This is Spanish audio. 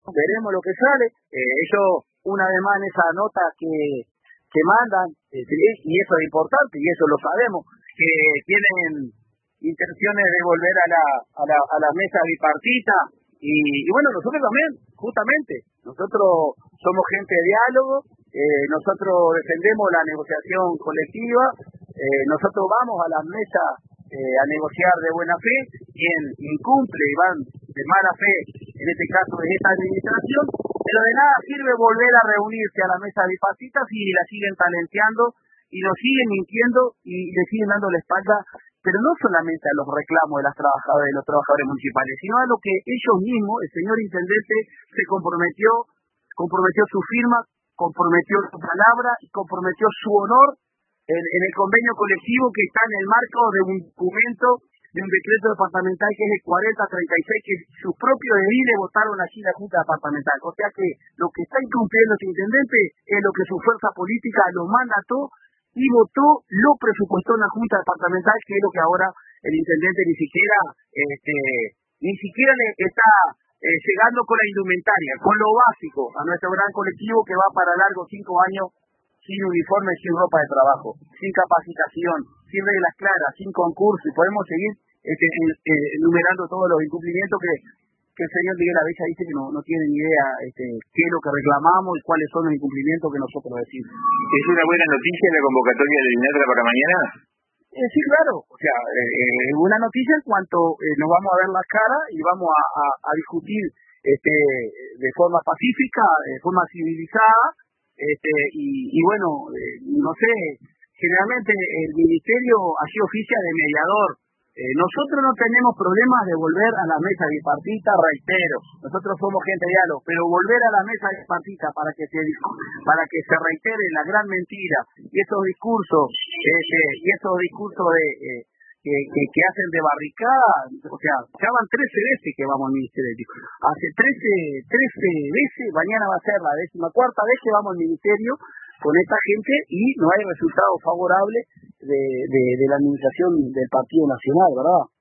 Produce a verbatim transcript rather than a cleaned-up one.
veremos lo que sale. Eh, ellos, una vez más en esa nota que, que mandan, eh, y eso es importante, y eso lo sabemos, que tienen intenciones de volver a la, a la, a la mesa bipartita, y, y bueno, nosotros también, justamente, nosotros somos gente de diálogo, eh, nosotros defendemos la negociación colectiva, eh, nosotros vamos a las mesas eh, a negociar de buena fe, quien incumple y van de mala fe, en este caso de esta administración, pero de nada sirve volver a reunirse a la mesa bipartita si la siguen talenteando y nos siguen mintiendo y le siguen dando la espalda, pero no solamente a los reclamos de las trabajadoras y los trabajadores municipales, sino a lo que ellos mismos, el señor intendente, se comprometió, comprometió su firma, comprometió su palabra y comprometió su honor en, en el convenio colectivo que está en el marco de un documento, de un decreto departamental que es el cuarenta treinta y seis, que sus propios ediles votaron allí en la Junta Departamental. O sea que lo que está incumpliendo este intendente es lo que su fuerza política lo mandató y votó, lo presupuestó en la Junta Departamental, que es lo que ahora el intendente ni siquiera este, ni siquiera le está eh, llegando con la indumentaria, con lo básico a nuestro gran colectivo que va para largo cinco años sin uniforme, sin ropa de trabajo, sin capacitación, sin reglas claras, sin concurso, y podemos seguir este, eh, enumerando todos los incumplimientos que, que el señor Miguel Abella dice que no, no tiene ni idea este, qué es lo que reclamamos y cuáles son los incumplimientos que nosotros decimos. ¿Es una buena noticia la convocatoria de INATRA para mañana? Eh, sí, claro, o sea, eh, eh, una noticia en cuanto eh, nos vamos a ver las caras y vamos a, a, a discutir este, de forma pacífica, de forma civilizada, este, y, y bueno, eh, no sé, generalmente el ministerio así oficia de mediador. Eh, nosotros no tenemos problemas de volver a la mesa bipartita, reitero, nosotros somos gente de diálogo, pero volver a la mesa bipartita para que se para que se reitere la gran mentira y esos discursos, este, y esos discursos de eh, que, que, que hacen de barricada, o sea, ya van trece veces que vamos al ministerio, hace trece, trece veces, mañana va a ser la décima cuarta vez que vamos al ministerio con esta gente y no hay resultado favorable de, de, de la administración del Partido Nacional, ¿verdad?